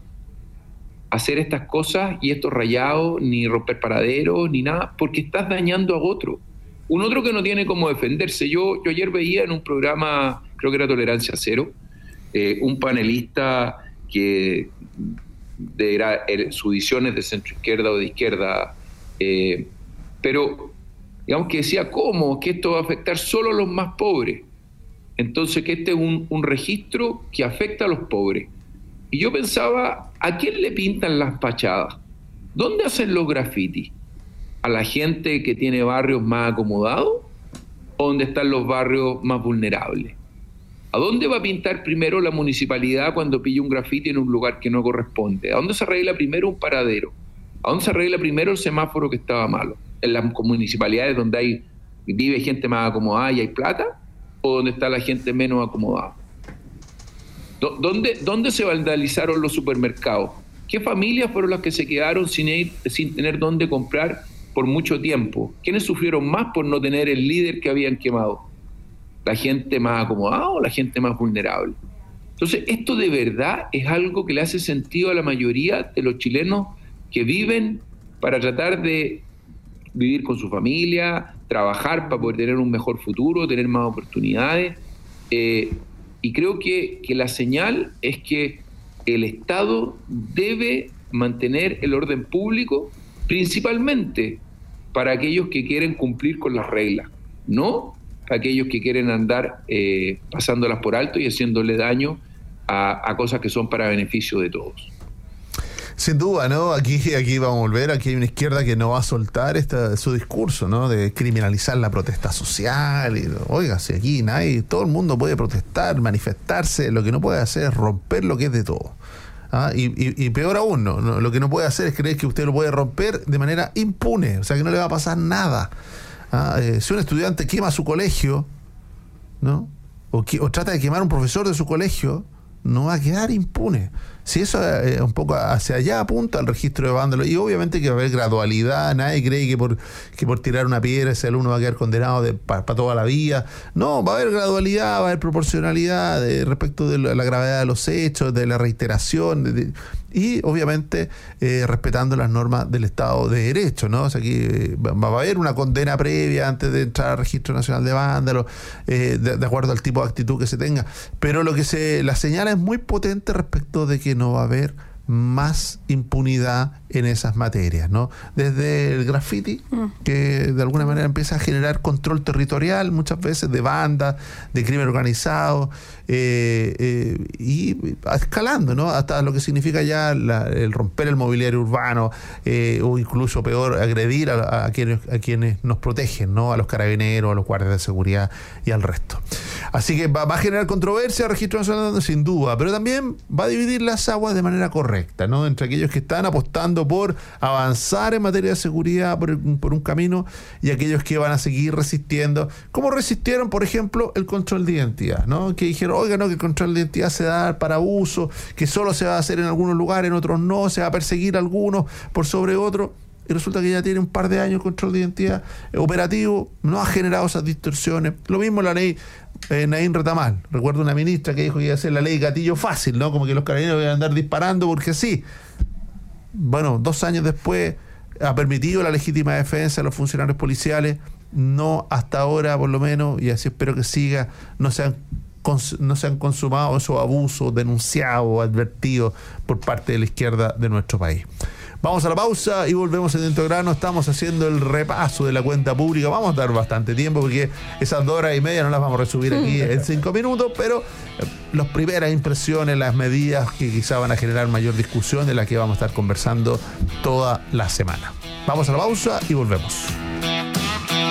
hacer estas cosas y estos rayados, ni romper paraderos, ni nada, porque estás dañando a otro. Un otro que no tiene cómo defenderse. Yo, yo ayer veía en un programa, creo que era Tolerancia Cero, eh, un panelista que de, era, era, su visión es de centro izquierda o de izquierda, eh, pero digamos que decía, ¿cómo? Que esto va a afectar solo a los más pobres. Entonces, que este es un, un registro que afecta a los pobres. Y yo pensaba, ¿a quién le pintan las fachadas? ¿Dónde hacen los grafitis? ¿A la gente que tiene barrios más acomodados? ¿O dónde están los barrios más vulnerables? ¿A dónde va a pintar primero la municipalidad cuando pilla un grafiti en un lugar que no corresponde? ¿A dónde se arregla primero un paradero? ¿A dónde se arregla primero el semáforo que estaba malo? ¿En las municipalidades donde hay vive gente más acomodada y hay plata? ¿O donde está la gente menos acomodada? ¿Dónde, ¿Dónde se vandalizaron los supermercados? ¿Qué familias fueron las que se quedaron sin, ir, sin tener dónde comprar por mucho tiempo? ¿Quiénes sufrieron más por no tener el líder que habían quemado? ¿La gente más acomodada o la gente más vulnerable? Entonces, esto de verdad es algo que le hace sentido a la mayoría de los chilenos que viven para tratar de vivir con su familia, trabajar para poder tener un mejor futuro, tener más oportunidades. Eh, y creo que, que la señal es que el Estado debe mantener el orden público, principalmente para aquellos que quieren cumplir con las reglas, no para aquellos que quieren andar eh, pasándolas por alto y haciéndole daño a, a cosas que son para beneficio de todos. Sin duda, ¿no? Aquí, aquí vamos a volver, aquí hay una izquierda que no va a soltar esta, su discurso, ¿no? De criminalizar la protesta social. Y, oiga, si aquí nadie, todo el mundo puede protestar, manifestarse, lo que no puede hacer es romper lo que es de todo. ¿Ah? Y, y, y peor aún, ¿no? No, lo que no puede hacer es creer que usted lo puede romper de manera impune, o sea que no le va a pasar nada. ¿Ah? Eh, si un estudiante quema su colegio, ¿no? O, que, o trata de quemar a un profesor de su colegio, no va a quedar impune. Si eso eh, un poco hacia allá apunta al registro de vándalos, y obviamente que va a haber gradualidad, nadie cree que por que por tirar una piedra ese alumno va a quedar condenado para pa toda la vida. No, va a haber gradualidad, va a haber proporcionalidad de, respecto de la, la gravedad de los hechos, de la reiteración, de, de, y obviamente eh, respetando las normas del Estado de Derecho, ¿no? O sea, aquí eh, va a haber una condena previa antes de entrar al Registro Nacional de Vándalos, eh, de, de acuerdo al tipo de actitud que se tenga. Pero lo que se la señala es muy potente respecto de que no va a haber más impunidad en esas materias, ¿no? Desde el graffiti, que de alguna manera empieza a generar control territorial, muchas veces de bandas, de crimen organizado, eh, eh, y escalando, ¿no? Hasta lo que significa ya la, el romper el mobiliario urbano, eh, o incluso peor, agredir a, a, quienes, a quienes nos protegen, ¿no? A los carabineros, a los guardias de seguridad y al resto. Así que va, va a generar controversia el Registro Nacional, sin duda, pero también va a dividir las aguas de manera correcta, ¿no? Entre aquellos que están apostando por avanzar en materia de seguridad por, el, por un camino, y aquellos que van a seguir resistiendo, como resistieron, por ejemplo, el control de identidad, ¿no? Que dijeron, oiga, no, que el control de identidad se da para uso, que solo se va a hacer en algunos lugares, en otros no, se va a perseguir a algunos por sobre otros. Y resulta que ya tiene un par de años el control de identidad operativo, no ha generado esas distorsiones. Lo mismo la ley eh, Naín Retamal. Recuerdo una ministra que dijo que iba a hacer la ley gatillo fácil, ¿no? Como que los carabineros iban a andar disparando porque sí. Bueno, dos años después ha permitido la legítima defensa de los funcionarios policiales. No, hasta ahora por lo menos, y así espero que siga, no se han no se han consumado esos abusos denunciados o advertidos por parte de la izquierda de nuestro país. Vamos a la pausa y volvemos en Dentro Grano. Estamos haciendo el repaso de la cuenta pública. Vamos a dar bastante tiempo porque esas dos horas y media no las vamos a resumir aquí en cinco minutos, pero las primeras impresiones, las medidas que quizá van a generar mayor discusión, de las que vamos a estar conversando toda la semana. Vamos a la pausa y volvemos.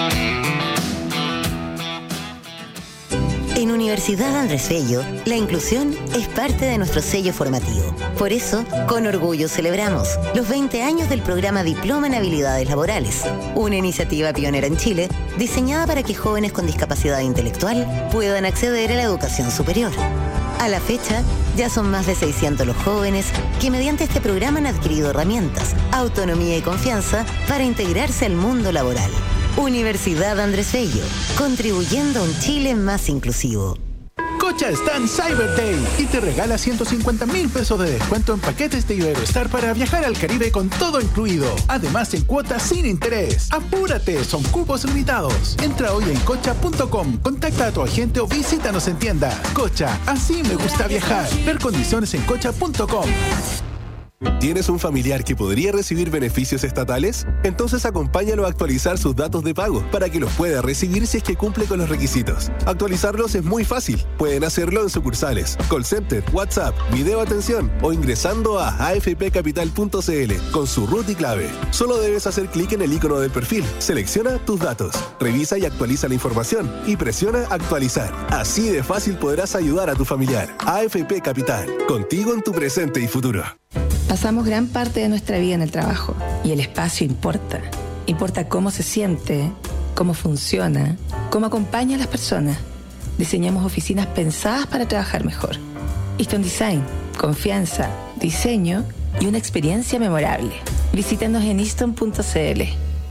En Universidad Andrés Bello, la inclusión es parte de nuestro sello formativo. Por eso, con orgullo celebramos los veinte años del programa Diploma en Habilidades Laborales, una iniciativa pionera en Chile diseñada para que jóvenes con discapacidad intelectual puedan acceder a la educación superior. A la fecha, ya son más de seiscientos los jóvenes que mediante este programa han adquirido herramientas, autonomía y confianza para integrarse al mundo laboral. Universidad Andrés Bello, contribuyendo a un Chile más inclusivo. Cocha está en Cyber Day y te regala ciento cincuenta mil pesos de descuento en paquetes de Iberostar para viajar al Caribe con todo incluido. Además, en cuotas sin interés. ¡Apúrate! Son cupos limitados. Entra hoy en cocha punto com, contacta a tu agente o visítanos en tienda. Cocha, así me gusta viajar. Ver condiciones en cocha punto com. ¿Tienes un familiar que podría recibir beneficios estatales? Entonces acompáñalo a actualizar sus datos de pago para que los pueda recibir si es que cumple con los requisitos. Actualizarlos es muy fácil. Pueden hacerlo en sucursales, call center, WhatsApp, video atención o ingresando a a f p capital punto c l con su root y clave. Solo debes hacer clic en el icono del perfil, selecciona tus datos, revisa y actualiza la información y presiona actualizar. Así de fácil podrás ayudar a tu familiar. A F P Capital, contigo en tu presente y futuro. Pasamos gran parte de nuestra vida en el trabajo y el espacio importa. Importa cómo se siente, cómo funciona, cómo acompaña a las personas. Diseñamos oficinas pensadas para trabajar mejor. Easton Design, confianza, diseño y una experiencia memorable. Visítanos en easton punto c l.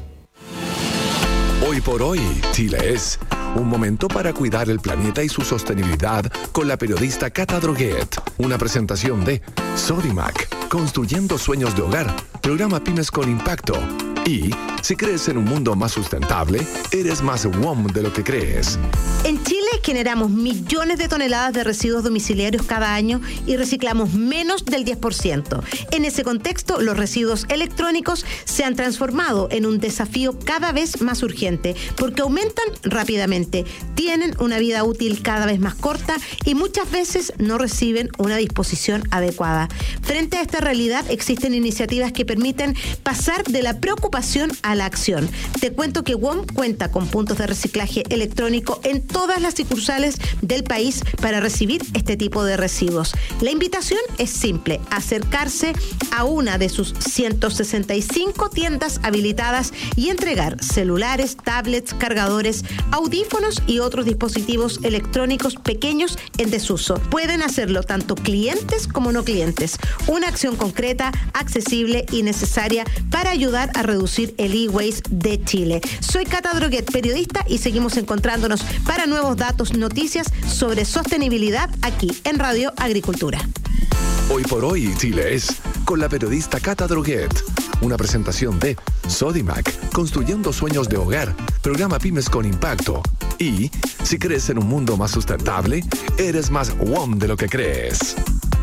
Hoy por hoy, Chile es un momento para cuidar el planeta y su sostenibilidad con la periodista Cata Droguet. Una presentación de Sodimac, construyendo sueños de hogar, programa Pymes con Impacto. Y si crees en un mundo más sustentable, eres más W O M de lo que crees. En Chile generamos millones de toneladas de residuos domiciliarios cada año y reciclamos menos del diez por ciento. En ese contexto, los residuos electrónicos se han transformado en un desafío cada vez más urgente porque aumentan rápidamente, tienen una vida útil cada vez más corta y muchas veces no reciben una disposición adecuada. Frente a esta realidad, existen iniciativas que permiten pasar de la preocupación a la acción. Te cuento que W O M cuenta con puntos de reciclaje electrónico en todas las sucursales del país para recibir este tipo de residuos. La invitación es simple: acercarse a una de sus ciento sesenta y cinco tiendas habilitadas y entregar celulares, tablets, cargadores, audífonos y otros dispositivos electrónicos pequeños en desuso. Pueden hacerlo tanto clientes como no clientes. Una acción concreta, accesible y necesaria para ayudar a reducir el e-waste de Chile. Soy Cata Droguet, periodista, y seguimos encontrándonos para nuevos datos, noticias sobre sostenibilidad aquí en Radio Agricultura. Hoy por hoy, Chile es con la periodista Cata Droguet. Una presentación de Sodimac, construyendo sueños de hogar, programa Pymes con Impacto. Y si crees en un mundo más sustentable, eres más W O M de lo que crees.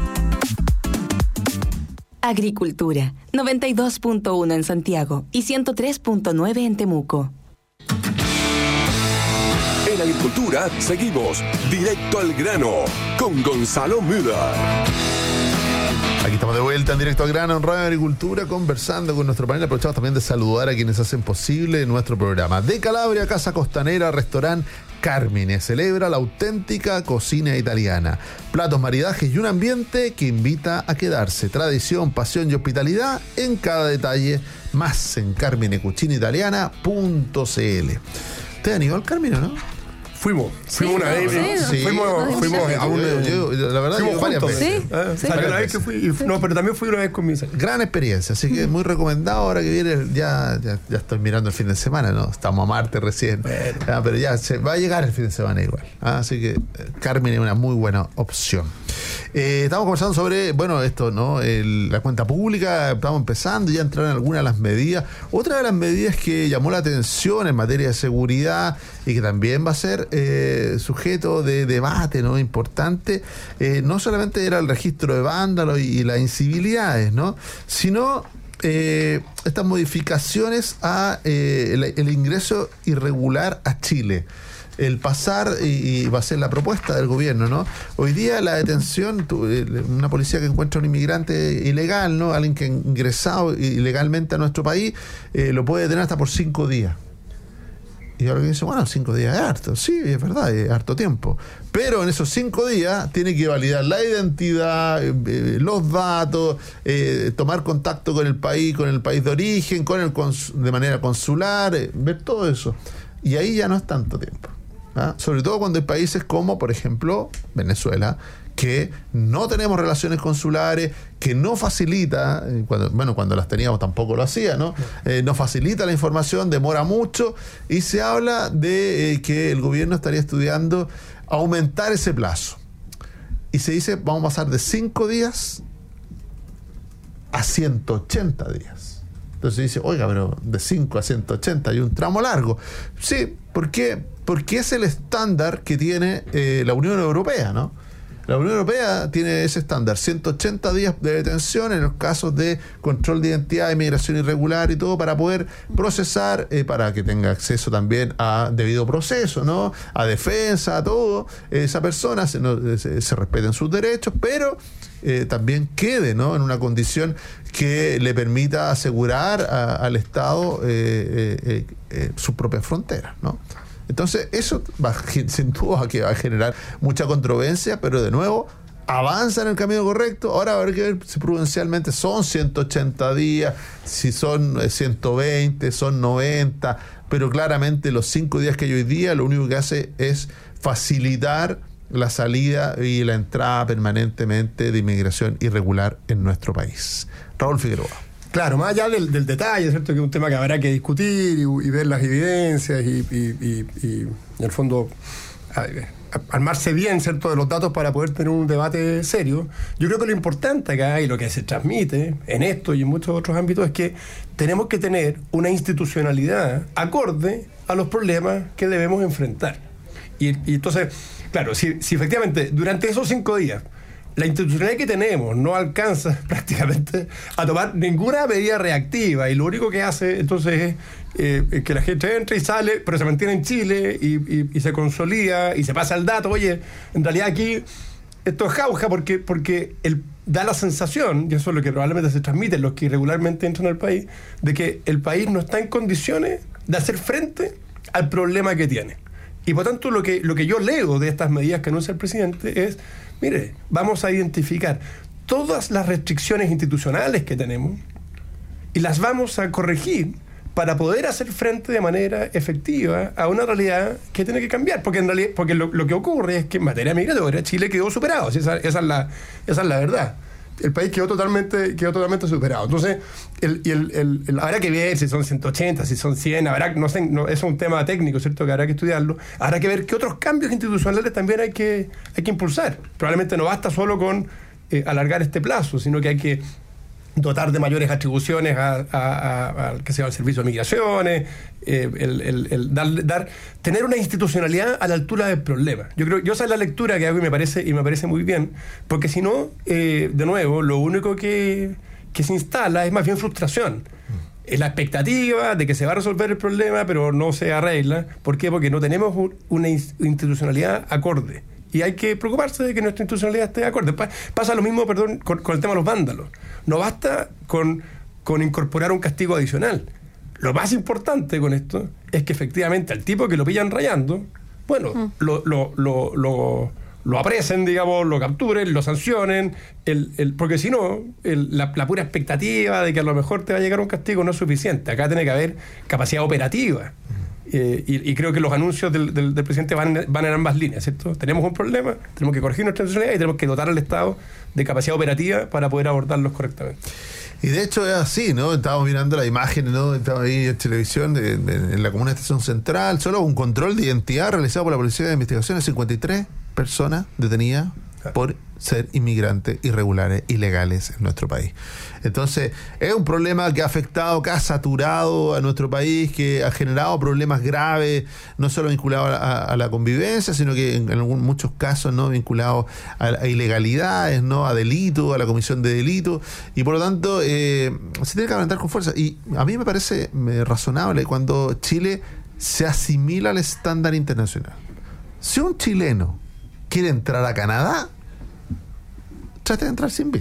Agricultura, noventa y dos punto uno en Santiago y ciento tres punto nueve en Temuco. En Agricultura seguimos directo al grano con Gonzalo Müller. Aquí estamos de vuelta en Directo al Grano en Radio Agricultura, conversando con nuestro panel. Aprovechamos también de saludar a quienes hacen posible nuestro programa. De Calabria, Casa Costanera, Restaurante Carmine celebra la auténtica cocina italiana. Platos, maridajes y un ambiente que invita a quedarse. Tradición, pasión y hospitalidad en cada detalle. Más en carmine cucina italiana punto c l. ¿Te han ido al Carmine, no? Fuimos, fuimos Sí, una vez, sí, sí. fuimos, Sí, fuimos sí, a un... yo- yo- la verdad, fuimos yo varias juntos. veces. Ah, Sí, o sea, varias una vez veces. que fui, y- no, pero también fui una vez con mis... Gran experiencia, así que muy recomendado. Ahora que viene, ya, ya, ya estoy mirando el fin de semana, ¿no? Estamos a martes recién. Ah, pero ya se va a llegar el fin de semana igual. Ah, así que eh, Carmen es una muy buena opción. Eh, estamos conversando sobre, bueno, esto, ¿no? El- la cuenta pública, estamos empezando ya a entrar en algunas de las medidas. Otra de las medidas que llamó la atención en materia de seguridad y que también va a ser eh, sujeto de debate, ¿no? Importante, eh, no solamente era el registro de vándalos y, y las incivilidades, ¿no? Sino eh, estas modificaciones a eh, el, el ingreso irregular a Chile. El pasar, y, y va a ser la propuesta del gobierno, ¿no? Hoy día la detención, tu- eh, una policía que encuentra a un inmigrante ilegal, ¿no? Alguien que ha ingresado ilegalmente a nuestro país, eh, lo puede detener hasta por cinco días. Y ahora dice, bueno, cinco días es harto. Sí, es verdad, es harto tiempo. Pero en esos cinco días tiene que validar la identidad, eh, los datos, eh, tomar contacto con el país, con el país de origen, con el cons- de manera consular, eh, ver todo eso. Y ahí ya no es tanto tiempo. ¿Ah? Sobre todo cuando hay países como, por ejemplo, Venezuela, que no tenemos relaciones consulares, que no facilita, eh, cuando, bueno, cuando las teníamos tampoco lo hacía, ¿no? Eh, no facilita la información, demora mucho, y se habla de eh, que el gobierno estaría estudiando aumentar ese plazo. Y se dice, vamos a pasar de cinco días a ciento ochenta días. Entonces se dice, oiga, pero de cinco a ciento ochenta hay un tramo largo. Sí, ¿por qué? Porque es el estándar que tiene eh, la Unión Europea, ¿no? La Unión Europea tiene ese estándar, ciento ochenta días de detención en los casos de control de identidad, inmigración irregular y todo, para poder procesar, eh, para que tenga acceso también a debido proceso, ¿no? A defensa, a todo, eh, esa persona, se, no, se, se respeten sus derechos, pero eh, también quede, ¿no? En una condición que le permita asegurar a, al Estado eh, eh, eh, sus propias fronteras, ¿no? Entonces, eso va, sin duda que va a generar mucha controversia, pero de nuevo, avanza en el camino correcto. Ahora va a haber que ver si prudencialmente son ciento ochenta días, si son ciento veinte, son noventa, pero claramente los cinco días que hay hoy día lo único que hace es facilitar la salida y la entrada permanentemente de inmigración irregular en nuestro país. Raúl Figueroa. Claro, más allá del, del detalle, ¿cierto? Que es un tema que habrá que discutir y, y ver las evidencias y, y, y, y en el fondo a, a, armarse bien, ¿cierto?, de los datos para poder tener un debate serio. Yo creo que lo importante acá y lo que se transmite en esto y en muchos otros ámbitos es que tenemos que tener una institucionalidad acorde a los problemas que debemos enfrentar. Y, y entonces, claro, si, si efectivamente durante esos cinco días la institucionalidad que tenemos no alcanza prácticamente a tomar ninguna medida reactiva y lo único que hace entonces es eh, que la gente entra y sale, pero se mantiene en Chile y, y, y se consolida y se pasa el dato. Oye, en realidad aquí esto es jauja porque, porque el, da la sensación, y eso es lo que probablemente se transmite en los que irregularmente entran al país, de que el país no está en condiciones de hacer frente al problema que tiene. Y por tanto lo que, lo que yo leo de estas medidas que anuncia el presidente es: mire, vamos a identificar todas las restricciones institucionales que tenemos y las vamos a corregir para poder hacer frente de manera efectiva a una realidad que tiene que cambiar. Porque en realidad, porque lo, lo que ocurre es que en materia migratoria Chile quedó superado. Esa, esa, es, la, esa es la verdad. El país quedó totalmente, quedó totalmente superado. Entonces, el, el, el, el, habrá que ver si son ciento ochenta, si son cien, habrá, no sé, no, eso es un tema técnico, ¿cierto?, que habrá que estudiarlo. Habrá que ver qué otros cambios institucionales también hay que, hay que impulsar. Probablemente no basta solo con eh, alargar este plazo, sino que hay que dotar de mayores atribuciones a, a, a, a que sea el servicio de migraciones, eh, el, el, el dar, dar, tener una institucionalidad a la altura del problema. Yo creo, yo esa es la lectura que hago y me parece, y me parece muy bien, porque si no, eh, de nuevo, lo único que, que se instala es más bien frustración. Es la expectativa de que se va a resolver el problema, pero no se arregla. ¿Por qué? Porque no tenemos un, una institucionalidad acorde. Y hay que preocuparse de que nuestra institucionalidad esté de acuerdo. Pasa lo mismo, perdón, con, con el tema de los vándalos. No basta con, con incorporar un castigo adicional. Lo más importante con esto es que efectivamente al tipo que lo pillan rayando, bueno, mm. lo, lo, lo, lo, lo apresen, digamos, lo capturen, lo sancionen, el, el, porque si no, el, la, la pura expectativa de que a lo mejor te va a llegar un castigo no es suficiente. Acá tiene que haber capacidad operativa. Eh, y, y creo que los anuncios del, del, del presidente van, van en ambas líneas, ¿cierto? Tenemos un problema, tenemos que corregir nuestra institucionalidad y tenemos que dotar al Estado de capacidad operativa para poder abordarlos correctamente. Y de hecho es así, ¿no? Estábamos mirando la imagen, ¿no? Estaba ahí en televisión, de, de, en la comuna de Estación Central, solo un control de identidad realizado por la Policía de Investigaciones, cincuenta y tres personas detenidas por ser inmigrantes irregulares, ilegales en nuestro país. Entonces, es un problema que ha afectado, que ha saturado a nuestro país, que ha generado problemas graves, no solo vinculados a, a, a la convivencia, sino que en, en algún, muchos casos no vinculados a, a ilegalidades, no a delitos, a la comisión de delitos, y por lo tanto eh, se tiene que enfrentar con fuerza. Y a mí me parece eh, razonable cuando Chile se asimila al estándar internacional. Si un chileno quiere entrar a Canadá, trate de entrar sin visa.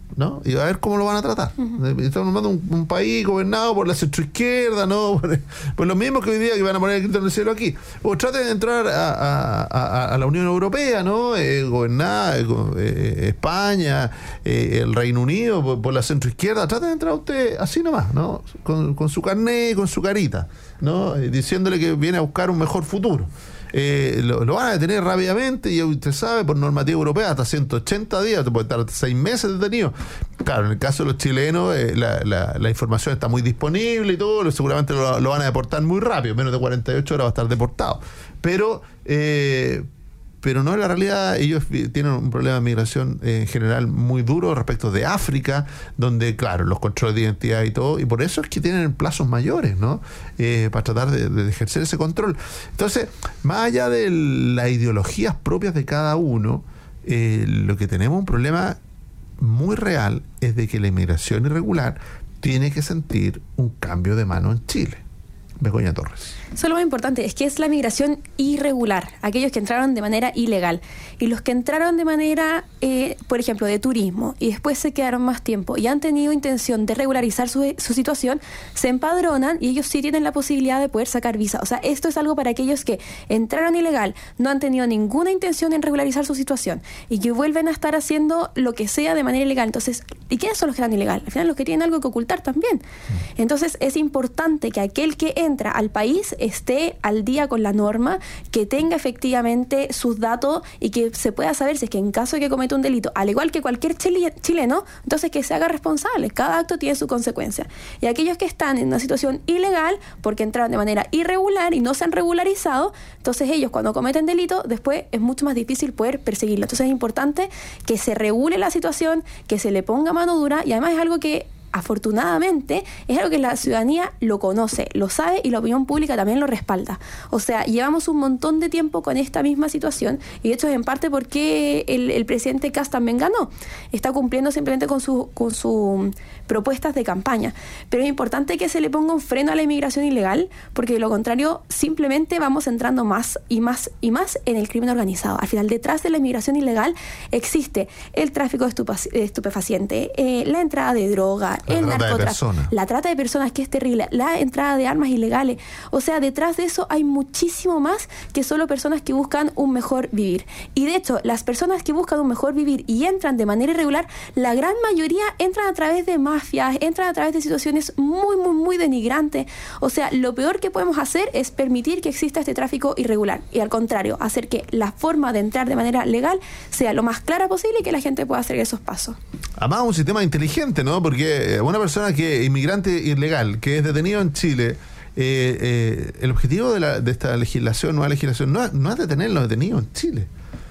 ¿no? Y a ver cómo lo van a tratar. Uh-huh. Estamos armando un, un país gobernado por la centroizquierda, ¿no? Por, por los mismos que hoy día que van a poner el grito en el cielo aquí. O traten de entrar a, a, a, a la Unión Europea, ¿no? Eh, gobernada eh, España, eh, el Reino Unido por, por la centroizquierda. Traten de entrar usted así nomás, ¿no? Con, con su carnet y con su carita, ¿no? Eh, diciéndole que viene a buscar un mejor futuro. Eh, lo, lo van a detener rápidamente y usted sabe, por normativa europea, hasta ciento ochenta días, te puede estar hasta seis meses detenido. Claro, en el caso de los chilenos, eh, la, la, la información está muy disponible y todo, seguramente lo, lo van a deportar muy rápido, menos de cuarenta y ocho horas va a estar deportado. Pero, eh, pero no es la realidad. Ellos tienen un problema de migración eh, en general muy duro respecto de África, donde, claro, los controles de identidad y todo, y por eso es que tienen plazos mayores, ¿no? Eh, para tratar de, de ejercer ese control. Entonces, más allá de las ideologías propias de cada uno, eh, lo que tenemos un problema muy real es de que la inmigración irregular tiene que sentir un cambio de mano en Chile. Begoña Torres. Eso es lo más importante, es que es la migración irregular, aquellos que entraron de manera ilegal. Y los que entraron de manera, eh, por ejemplo, de turismo, y después se quedaron más tiempo y han tenido intención de regularizar su, su situación, se empadronan y ellos sí tienen la posibilidad de poder sacar visa. O sea, esto es algo para aquellos que entraron ilegal, no han tenido ninguna intención en regularizar su situación y que vuelven a estar haciendo lo que sea de manera ilegal. Entonces, ¿y quiénes son los que eran ilegal? Al final, los que tienen algo que ocultar también. Entonces, es importante que aquel que entra al país esté al día con la norma, que tenga efectivamente sus datos y que se pueda saber si es que en caso de que cometa un delito, al igual que cualquier chile, chileno, entonces que se haga responsable. Cada acto tiene su consecuencia. Y aquellos que están en una situación ilegal, porque entraron de manera irregular y no se han regularizado, entonces ellos cuando cometen delito, después es mucho más difícil poder perseguirlo. Entonces es importante que se regule la situación, que se le ponga mano dura, y además es algo que afortunadamente es algo que la ciudadanía lo conoce, lo sabe, y la opinión pública también lo respalda. O sea, llevamos un montón de tiempo con esta misma situación, y de hecho es en parte porque el, el presidente Kast también ganó. Está cumpliendo simplemente con sus con su propuestas de campaña. Pero es importante que se le ponga un freno a la inmigración ilegal, porque de lo contrario simplemente vamos entrando más y más y más en el crimen organizado. Al final, detrás de la inmigración ilegal existe el tráfico de estupefacientes, eh, la entrada de droga, La el trata narcotráfico, de la trata de personas, que es terrible, la entrada de armas ilegales. O sea, detrás de eso hay muchísimo más que solo personas que buscan un mejor vivir. Y de hecho, las personas que buscan un mejor vivir y entran de manera irregular, la gran mayoría entran a través de mafias, entran a través de situaciones muy, muy, muy denigrantes. O sea, lo peor que podemos hacer es permitir que exista este tráfico irregular. Y al contrario, hacer que la forma de entrar de manera legal sea lo más clara posible y que la gente pueda hacer esos pasos. Además, un sistema inteligente, ¿no? Porque una persona que inmigrante ilegal, que es detenido en Chile, eh, eh, el objetivo de, la, de esta legislación, nueva legislación, no, no es detenerlo detenido en Chile.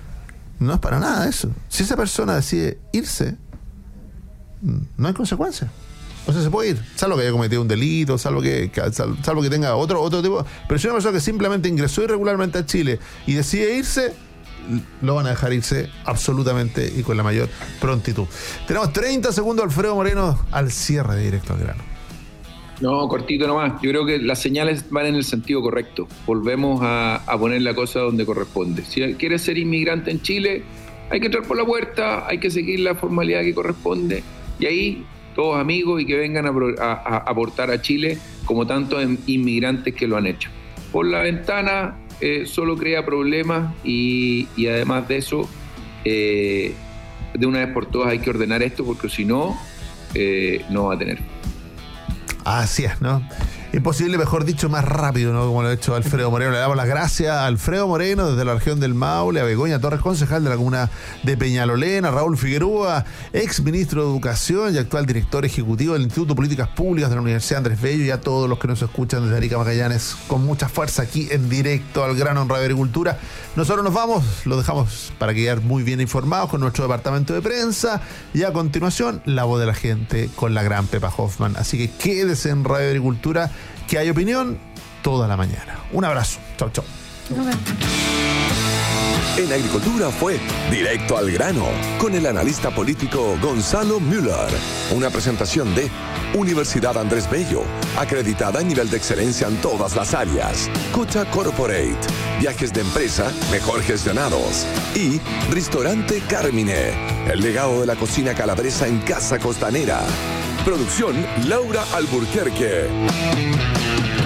No es para nada eso. Si esa persona decide irse, no hay consecuencias. O sea, se puede ir, salvo que haya cometido un delito, salvo que, que salvo que tenga otro otro tipo. Pero si una persona que simplemente ingresó irregularmente a Chile y decide irse, lo van a dejar irse absolutamente y con la mayor prontitud. Tenemos treinta segundos, Alfredo Moreno, al cierre de Directo al Grano. No, cortito nomás. Yo creo que las señales van en el sentido correcto. Volvemos a, a poner la cosa donde corresponde. Si quieres ser inmigrante en Chile, hay que entrar por la puerta, hay que seguir la formalidad que corresponde, y ahí todos amigos y que vengan a, a, a aportar a Chile como tantos inmigrantes que lo han hecho. Por la ventana eh, solo crea problemas y, y además de eso, eh, de una vez por todas hay que ordenar esto, porque si no, eh, no va a tener. Así es, ¿no? Imposible, mejor dicho, más rápido, ¿no? Como lo ha hecho Alfredo Moreno. Le damos las gracias a Alfredo Moreno desde la región del Maule, a Begoña Torres, concejal de la comuna de Peñalolén, a Raúl Figueroa, ex ministro de Educación y actual director ejecutivo del Instituto de Políticas Públicas de la Universidad Andrés Bello, y a todos los que nos escuchan desde Arica, Magallanes, con mucha fuerza aquí en Directo al Grano en Radio Agricultura. Nosotros nos vamos, lo dejamos para quedar muy bien informados con nuestro departamento de prensa, y a continuación, La Voz de la Gente con la gran Pepa Hoffman. Así que quédese en Radio Agricultura, que hay opinión toda la mañana. Un abrazo. Chau, chau. Okay. En agricultura fue Directo al Grano, con el analista político Gonzalo Müller. Una presentación de Universidad Andrés Bello, acreditada a nivel de excelencia en todas las áreas. Cocha Corporate, viajes de empresa mejor gestionados. Y Restaurante Carmine, el legado de la cocina calabresa en Casa Costanera. Producción Laura Alburquerque.